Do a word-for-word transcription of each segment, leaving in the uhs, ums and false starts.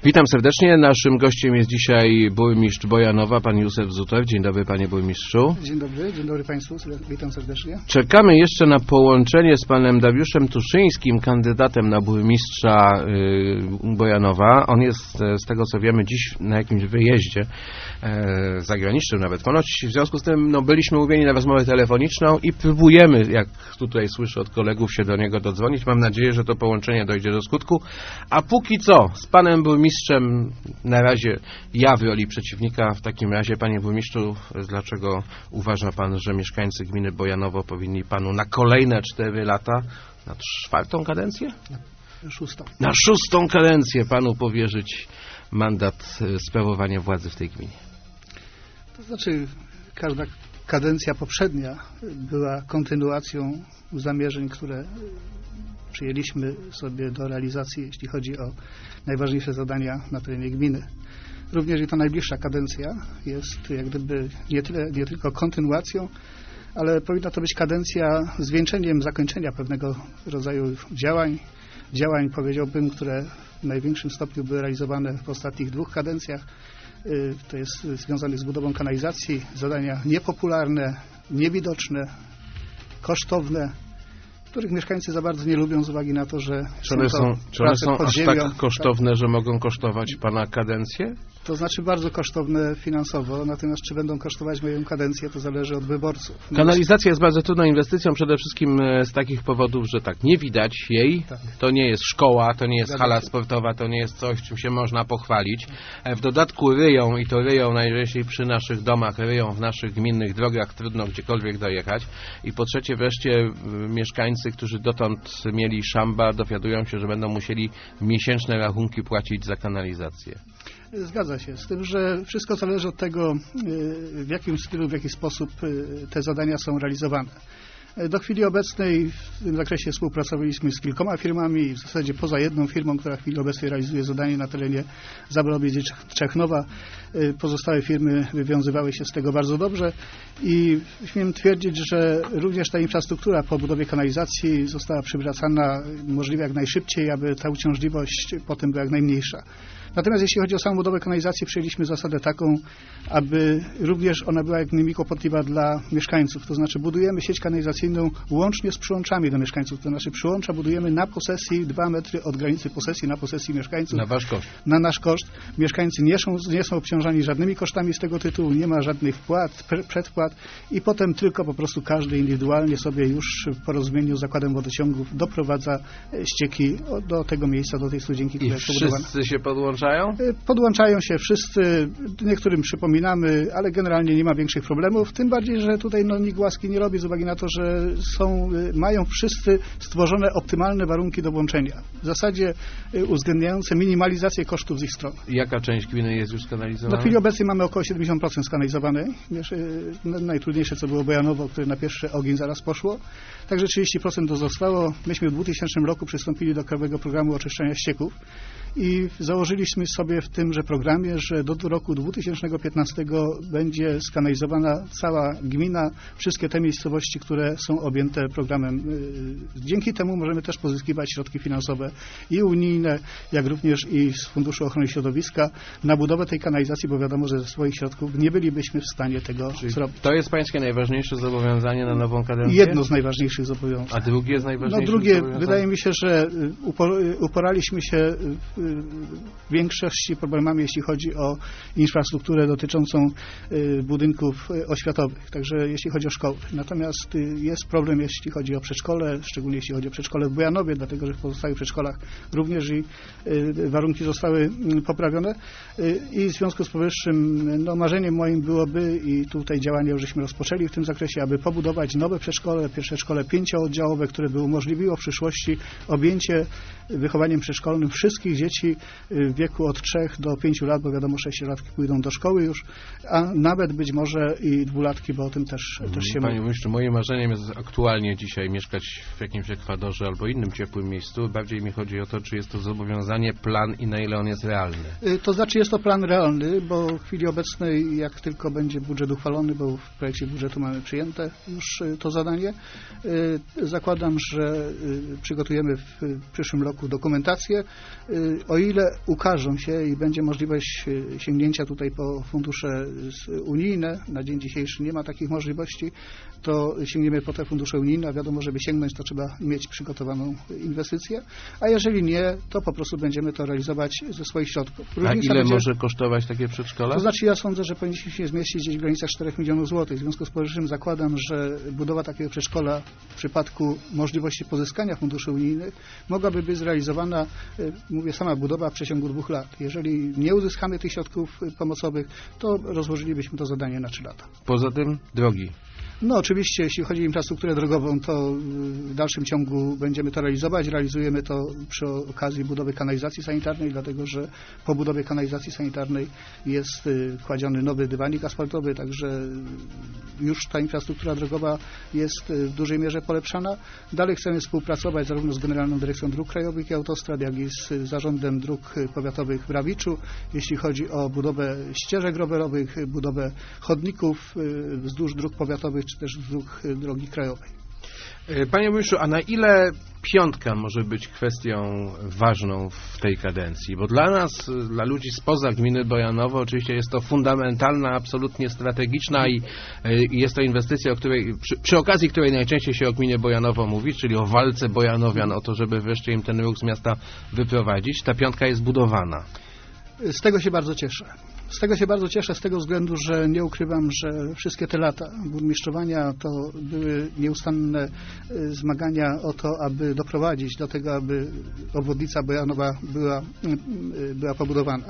Witam serdecznie. Naszym gościem jest dzisiaj burmistrz Bojanowa, pan Józef Zutew. Dzień dobry, panie burmistrzu. Dzień dobry, dzień dobry państwu, witam serdecznie. Czekamy jeszcze na połączenie z panem Dariuszem Tuszyńskim, kandydatem na burmistrza y, Bojanowa. On jest, z tego co wiemy, dziś na jakimś wyjeździe e, zagranicznym nawet. Ponoć w związku z tym no, byliśmy umówieni na rozmowę telefoniczną i próbujemy, jak tutaj słyszę od kolegów, się do niego dodzwonić. Mam nadzieję, że to połączenie dojdzie do skutku. A póki co, z panem burmistrzem na razie ja w roli przeciwnika. W takim razie, panie burmistrzu, dlaczego uważa pan, że mieszkańcy gminy Bojanowo powinni panu na kolejne cztery lata, na czwartą kadencję? Na szóstą. Na szóstą kadencję panu powierzyć mandat sprawowania władzy w tej gminie? To znaczy, każda kadencja poprzednia była kontynuacją zamierzeń, które przyjęliśmy sobie do realizacji, jeśli chodzi o najważniejsze zadania na terenie gminy. Również i ta najbliższa kadencja jest jak gdyby nie, tyle, nie tylko kontynuacją, ale powinna to być kadencja zwieńczeniem zakończenia pewnego rodzaju działań, działań powiedziałbym, które w największym stopniu były realizowane w ostatnich dwóch kadencjach. To jest związane z budową kanalizacji, zadania niepopularne, niewidoczne, kosztowne, których mieszkańcy za bardzo nie lubią z uwagi na to, że czy one są, czy one są aż tak kosztowne, że mogą kosztować pana kadencję? To znaczy bardzo kosztowne finansowo, natomiast czy będą kosztować moją kadencję, to zależy od wyborców. Kanalizacja jest bardzo trudną inwestycją, przede wszystkim z takich powodów, że tak, nie widać jej, tak. To nie jest szkoła, to nie jest hala sportowa, to nie jest coś, czym się można pochwalić. W dodatku ryją, i to ryją najczęściej przy naszych domach, ryją w naszych gminnych drogach, trudno gdziekolwiek dojechać. I po trzecie wreszcie mieszkańcy, którzy dotąd mieli szamba, dowiadują się, że będą musieli miesięczne rachunki płacić za kanalizację. Zgadza się, z tym, że wszystko zależy od tego, w jakim stylu, w jaki sposób te zadania są realizowane. Do chwili obecnej w tym zakresie współpracowaliśmy z kilkoma firmami, w zasadzie poza jedną firmą, która w chwili obecnej realizuje zadanie na terenie Zabrobiec i Czechnowa. Pozostałe firmy wywiązywały się z tego bardzo dobrze i śmiem twierdzić, że również ta infrastruktura po budowie kanalizacji została przywracana możliwie jak najszybciej, aby ta uciążliwość potem była jak najmniejsza. Natomiast jeśli chodzi o samą budowę kanalizacji, przyjęliśmy zasadę taką, aby również ona była jak najmniej kłopotliwa dla mieszkańców. To znaczy budujemy sieć kanalizacyjną łącznie z przyłączami do mieszkańców. To znaczy przyłącza budujemy na posesji, dwa metry od granicy posesji na posesji mieszkańców. Na wasz koszt. Na nasz koszt. Mieszkańcy nie są, nie są obciążani żadnymi kosztami z tego tytułu, nie ma żadnych wpłat, przedpłat i potem tylko po prostu każdy indywidualnie sobie już w porozumieniu z zakładem wodociągów doprowadza ścieki do tego miejsca, do tej studzienki, która jest pobudowana. I wszyscy się podłączają? Podłączają się wszyscy, niektórym przypominamy, ale generalnie nie ma większych problemów, tym bardziej, że tutaj no, nikt łaski nie robi z uwagi na to, że są, mają wszyscy stworzone optymalne warunki do włączenia. W zasadzie uwzględniające minimalizację kosztów z ich strony. Jaka część gminy jest już skanalizowana? Na chwili obecnej mamy około siedemdziesiąt procent skanalizowanej. Najtrudniejsze co było Bojanowo, które na pierwszy ogień zaraz poszło. Także trzydzieści procent to zostało. Myśmy w dwutysięcznym roku przystąpili do Krajowego Programu Oczyszczania Ścieków i założyliśmy sobie w tymże programie, że do roku dwa tysiące piętnastego będzie skanalizowana cała gmina, wszystkie te miejscowości, które są objęte programem. Dzięki temu możemy też pozyskiwać środki finansowe i unijne, jak również i z Funduszu Ochrony Środowiska na budowę tej kanalizacji, bo wiadomo, że ze swoich środków nie byliśmy w stanie tego Czyli zrobić. To jest pańskie najważniejsze zobowiązanie na nową kadencję? Jedno z najważniejszych zobowiązań. A drugie jest najważniejsze? No drugie, wydaje mi się, że uporaliśmy się w większości problemami, jeśli chodzi o infrastrukturę dotyczącą budynków oświatowych, także jeśli chodzi o szkoły. Natomiast jest problem, jeśli chodzi o przedszkole, szczególnie jeśli chodzi o przedszkole w Bojanowie, dlatego że w pozostałych przedszkolach również i warunki zostały poprawione i w związku z powyższym no, marzeniem moim byłoby i tutaj działania już żeśmy rozpoczęli w tym zakresie, aby pobudować nowe przedszkole, przedszkole pięciooddziałowe, które by umożliwiło w przyszłości objęcie wychowaniem przedszkolnym wszystkich dzieci w wieku od trzech do pięciu lat, bo wiadomo, sześciolatki pójdą do szkoły już, a nawet być może i dwulatki, bo o tym też, hmm, też się mówi. Panie burmistrzu, moim marzeniem jest aktualnie dzisiaj mieszkać w jakimś Ekwadorze albo innym ciepłym miejscu. Bardziej mi chodzi o to, czy jest to zobowiązanie, plan i na ile on jest realny. To znaczy jest to plan realny, bo w chwili obecnej, jak tylko będzie budżet uchwalony, bo w projekcie budżetu mamy przyjęte już to zadanie, zakładam, że przygotujemy w przyszłym roku dokumentację o ile ukażą się i będzie możliwość sięgnięcia tutaj po fundusze unijne, na dzień dzisiejszy nie ma takich możliwości, to sięgniemy po te fundusze unijne, a wiadomo, żeby sięgnąć, to trzeba mieć przygotowaną inwestycję, a jeżeli nie, to po prostu będziemy to realizować ze swoich środków. Różnica a ile będzie... może kosztować takie przedszkola? To znaczy ja sądzę, że powinniśmy się zmieścić gdzieś w granicach czterech milionów złotych. W związku z powyższym zakładam, że budowa takiego przedszkola w przypadku możliwości pozyskania funduszy unijnych mogłaby być zrealizowana, mówię, sama budowa w przeciągu dwóch lat. Jeżeli nie uzyskamy tych środków pomocowych, to rozłożylibyśmy to zadanie na trzy lata. Poza tym drogi. No oczywiście, jeśli chodzi o infrastrukturę drogową, to w dalszym ciągu będziemy to realizować. Realizujemy to przy okazji budowy kanalizacji sanitarnej, dlatego że po budowie kanalizacji sanitarnej jest kładziony nowy dywanik asfaltowy, także już ta infrastruktura drogowa jest w dużej mierze polepszana. Dalej chcemy współpracować zarówno z Generalną Dyrekcją Dróg Krajowych i Autostrad, jak i z Zarządem Dróg Powiatowych w Rawiczu, jeśli chodzi o budowę ścieżek rowerowych, budowę chodników wzdłuż dróg powiatowych, czy też dróg drogi krajowej. Panie burmistrzu, a na ile piątka może być kwestią ważną w tej kadencji? Bo dla nas, dla ludzi spoza gminy Bojanowo, oczywiście jest to fundamentalna, absolutnie strategiczna i, i jest to inwestycja, o której, przy, przy okazji której najczęściej się o gminie Bojanowo mówi, czyli o walce bojanowian, o to, żeby wreszcie im ten ruch z miasta wyprowadzić. Ta piątka jest budowana. Z tego się bardzo cieszę. Z tego się bardzo cieszę, z tego względu, że nie ukrywam, że wszystkie te lata burmistrzowania to były nieustanne zmagania o to, aby doprowadzić do tego, aby obwodnica Bojanowa była, była pobudowana.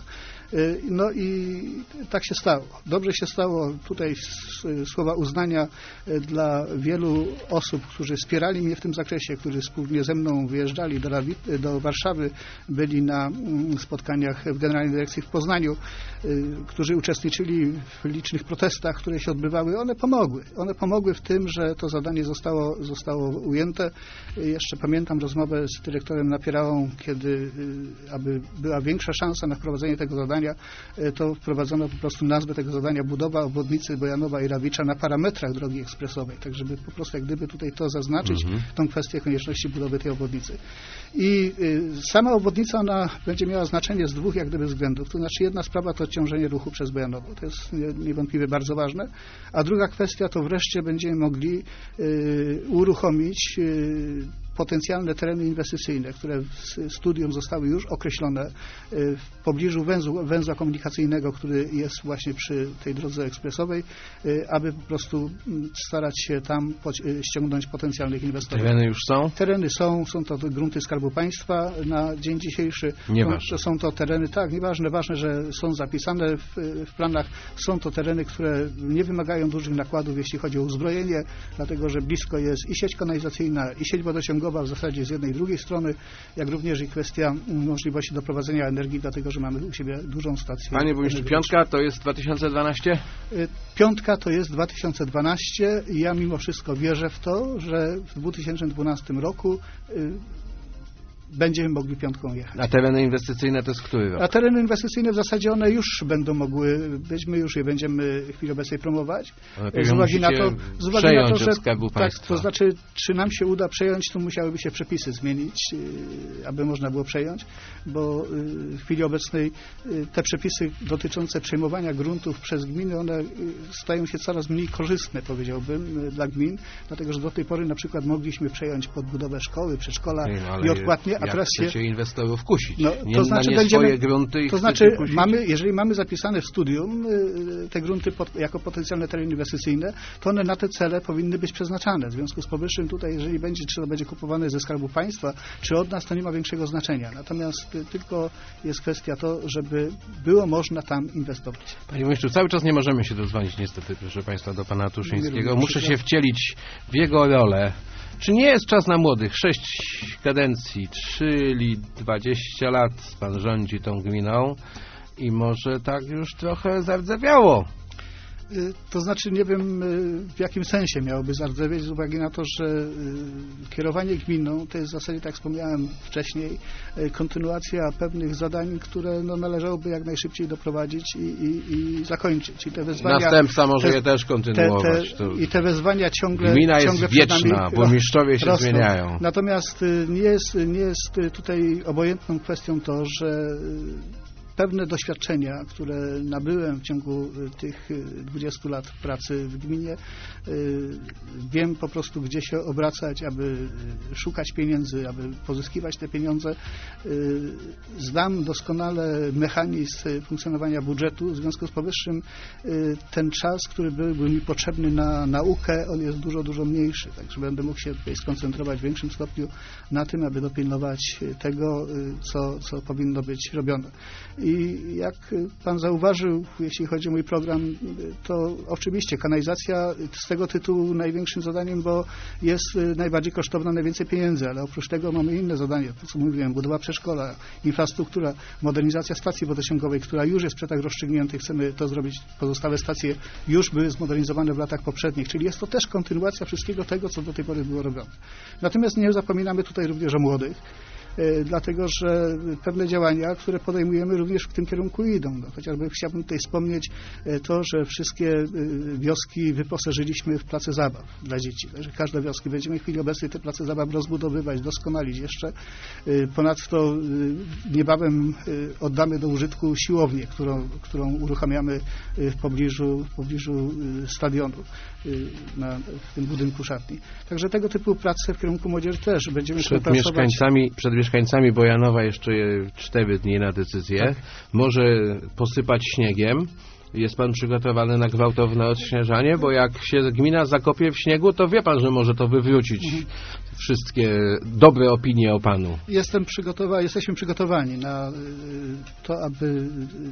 No i tak się stało. Dobrze się stało. Tutaj słowa uznania dla wielu osób, którzy wspierali mnie w tym zakresie, którzy wspólnie ze mną wyjeżdżali do, do Warszawy, byli na spotkaniach w Generalnej Dyrekcji w Poznaniu, którzy uczestniczyli w licznych protestach, które się odbywały. One pomogły. One pomogły w tym, że to zadanie zostało, zostało ujęte. Jeszcze pamiętam rozmowę z dyrektorem Napierałą, kiedy, aby była większa szansa na wprowadzenie tego zadania, to wprowadzono po prostu nazwę tego zadania budowa obwodnicy Bojanowa i Rawicza na parametrach drogi ekspresowej, tak żeby po prostu jak gdyby tutaj to zaznaczyć, mhm. tą kwestię konieczności budowy tej obwodnicy. I y, sama obwodnica, ona będzie miała znaczenie z dwóch jak gdyby względów. To znaczy jedna sprawa to odciążenie ruchu przez Bojanowo. To jest niewątpliwie bardzo ważne. A druga kwestia to wreszcie będziemy mogli y, uruchomić y, potencjalne tereny inwestycyjne, które w studium zostały już określone w pobliżu węzła, węzła komunikacyjnego, który jest właśnie przy tej drodze ekspresowej, aby po prostu starać się tam ściągnąć potencjalnych inwestorów. Tereny już są? Tereny są, są to grunty Skarbu Państwa na dzień dzisiejszy. Nieważne. Są to tereny, tak, nieważne, ważne, że są zapisane w, w planach. Są to tereny, które nie wymagają dużych nakładów, jeśli chodzi o uzbrojenie, dlatego że blisko jest i sieć kanalizacyjna, i sieć wodociągowa, w zasadzie z jednej i drugiej strony, jak również i kwestia możliwości doprowadzenia energii, dlatego że mamy u siebie dużą stację. Panie burmistrzu, piątka to jest dwa tysiące dwanaście? Piątka to jest dwa tysiące dwanaście i ja mimo wszystko wierzę w to, że w dwa tysiące dwunastym roku będziemy mogli piątką jechać. A tereny inwestycyjne to jest który rok? A tereny inwestycyjne w zasadzie one już będą mogły być, my już je będziemy w chwili obecnej promować. Ale z uwagi na to, z uwagi na to, że Skarbu Państwa. Tak, to znaczy, czy nam się uda przejąć, to musiałyby się przepisy zmienić, aby można było przejąć, bo w chwili obecnej te przepisy dotyczące przejmowania gruntów przez gminy, one stają się coraz mniej korzystne, powiedziałbym, dla gmin, dlatego, że do tej pory na przykład mogliśmy przejąć pod budowę szkoły, przedszkola i odpłatnie. A jak teraz chcecie się inwestorów kusić? No, nie, to znaczy na nie będziemy, swoje grunty to znaczy mamy, jeżeli mamy zapisane w studium te grunty pod, jako potencjalne tereny inwestycyjne, to one na te cele powinny być przeznaczane. W związku z powyższym tutaj, jeżeli będzie, czy to będzie kupowane ze Skarbu Państwa, czy od nas, to nie ma większego znaczenia. Natomiast tylko jest kwestia to, żeby było można tam inwestować. Panie burmistrzu, cały czas nie możemy się dodzwonić niestety, proszę Państwa, do pana Tuszyńskiego. Muszę się wcielić w jego rolę. Czy nie jest czas na młodych? Sześć kadencji, czyli dwadzieścia lat pan rządzi tą gminą i może tak już trochę zardzewiało. To znaczy nie wiem, w jakim sensie miałoby zardzewieć, z uwagi na to, że kierowanie gminą to jest w zasadzie, tak jak wspomniałem wcześniej, kontynuacja pewnych zadań, które no, należałoby jak najszybciej doprowadzić i, i, i zakończyć. I te wezwania, Następca może te, je też kontynuować. Te, te, I te wezwania ciągle Gmina jest ciągle wieczna, bo mistrzowie się rosną. zmieniają. Natomiast nie jest, nie jest tutaj obojętną kwestią to, że pewne doświadczenia, które nabyłem w ciągu tych dwudziestu lat pracy w gminie, wiem po prostu, gdzie się obracać, aby szukać pieniędzy, aby pozyskiwać te pieniądze. Znam doskonale mechanizm funkcjonowania budżetu, w związku z powyższym ten czas, który byłby mi potrzebny na naukę, on jest dużo, dużo mniejszy, także będę mógł się tutaj skoncentrować w większym stopniu na tym, aby dopilnować tego, co, co powinno być robione. I jak pan zauważył, jeśli chodzi o mój program, to oczywiście kanalizacja z tego tytułu największym zadaniem, bo jest najbardziej kosztowna, najwięcej pieniędzy, ale oprócz tego mamy inne zadania, to co mówiłem, budowa przedszkola, infrastruktura, modernizacja stacji wodociągowej, która już jest w przetach rozstrzygniętych, chcemy to zrobić, pozostałe stacje już były zmodernizowane w latach poprzednich, czyli jest to też kontynuacja wszystkiego tego, co do tej pory było robione. Natomiast nie zapominamy tutaj również o młodych, dlatego że pewne działania, które podejmujemy, również w tym kierunku idą. No, chociażby chciałbym tutaj wspomnieć to, że wszystkie wioski wyposażyliśmy w place zabaw dla dzieci. Także każde wioski będziemy w chwili obecnej te place zabaw rozbudowywać, doskonalić jeszcze. Ponadto niebawem oddamy do użytku siłownię, którą, którą uruchamiamy w pobliżu, w pobliżu stadionu, na, w tym budynku szatni. Także tego typu prace w kierunku młodzieży też będziemy przed pracować. mieszkańcami, przed mieszkańcami Bojanowa jeszcze cztery dni na decyzję. Tak. Może posypać śniegiem. Jest pan przygotowany na gwałtowne odśnieżanie? Bo jak się gmina zakopie w śniegu, to wie pan, że może to wywrócić mhm. wszystkie dobre opinie o panu. Jestem przygotowany, jesteśmy przygotowani na to, aby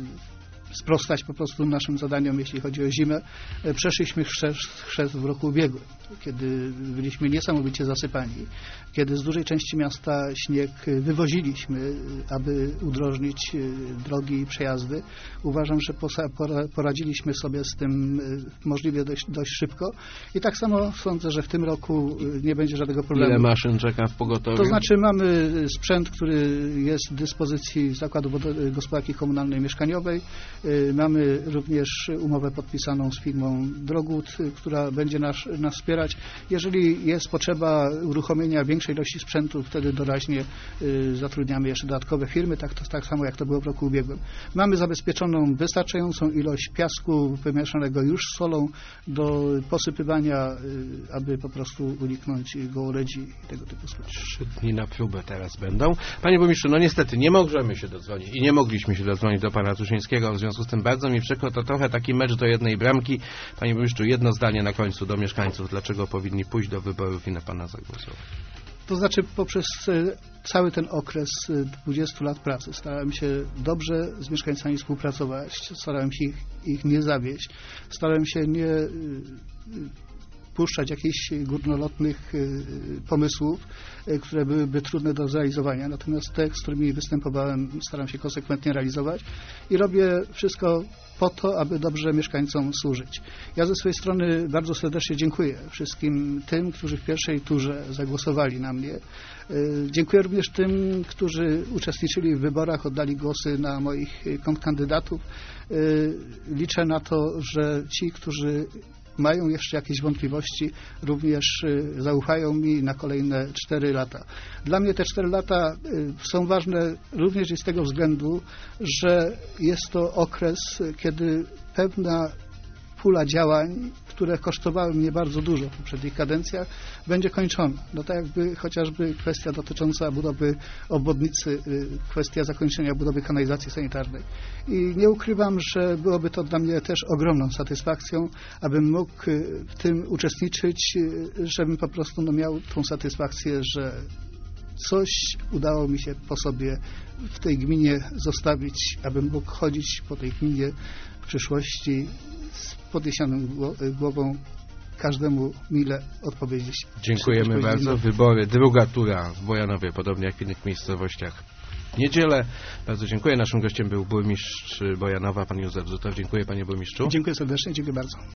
sprostać po prostu naszym zadaniom, jeśli chodzi o zimę. Przeszliśmy chrzest, chrzest w roku ubiegłym, kiedy byliśmy niesamowicie zasypani, kiedy z dużej części miasta śnieg wywoziliśmy, aby udrożnić drogi i przejazdy. Uważam, że poradziliśmy sobie z tym możliwie dość, dość szybko i tak samo sądzę, że w tym roku nie będzie żadnego problemu. Ile maszyn czeka w pogotowiu? To znaczy mamy sprzęt, który jest w dyspozycji Zakładu Gospodarki Komunalnej i Mieszkaniowej. Mamy również umowę podpisaną z firmą Drogód, która będzie nas, nas wspierać. Jeżeli jest potrzeba uruchomienia większej ilości sprzętu, wtedy doraźnie y, zatrudniamy jeszcze dodatkowe firmy, tak, to, tak samo jak to było w roku ubiegłym. Mamy zabezpieczoną wystarczającą ilość piasku wymieszanego już z solą do posypywania, y, aby po prostu uniknąć gołoredzi i tego typu spraw. Trzy dni na próbę teraz będą. Panie burmistrzu, no niestety nie możemy się dodzwonić i nie mogliśmy się dodzwonić do pana Tuszyńskiego, w związku z tym bardzo mi przykro, to trochę taki mecz do jednej bramki. Panie burmistrzu, jedno zdanie na końcu do mieszkańców. Dlaczego powinni pójść do wyborów i na pana zagłosować? To znaczy poprzez cały ten okres dwudziestu lat pracy starałem się dobrze z mieszkańcami współpracować, starałem się ich, ich nie zawieść, starałem się nie puszczać jakichś górnolotnych pomysłów, które byłyby trudne do zrealizowania. Natomiast te, z którymi występowałem, staram się konsekwentnie realizować i robię wszystko po to, aby dobrze mieszkańcom służyć. Ja ze swojej strony bardzo serdecznie dziękuję wszystkim tym, którzy w pierwszej turze zagłosowali na mnie. Dziękuję również tym, którzy uczestniczyli w wyborach, oddali głosy na moich kontrkandydatów. Liczę na to, że ci, którzy mają jeszcze jakieś wątpliwości, również zaufają mi na kolejne cztery lata. Dla mnie te cztery lata są ważne również i z tego względu, że jest to okres, kiedy pewna pula działań, które kosztowały mnie bardzo dużo w poprzednich kadencjach, będzie kończona. No tak jakby chociażby kwestia dotycząca budowy obwodnicy, kwestia zakończenia budowy kanalizacji sanitarnej. I nie ukrywam, że byłoby to dla mnie też ogromną satysfakcją, abym mógł w tym uczestniczyć, żebym po prostu no, miał tą satysfakcję, że coś udało mi się po sobie w tej gminie zostawić, abym mógł chodzić po tej gminie w przyszłości z podniesioną głową, każdemu mile odpowiedzieć. Dziękujemy bardzo. Wybory, druga tura w Bojanowie, podobnie jak w innych miejscowościach. Niedzielę. Bardzo dziękuję. Naszym gościem był burmistrz Bojanowa, pan Józef Zutow. Dziękuję, panie burmistrzu. Dziękuję serdecznie, dziękuję bardzo.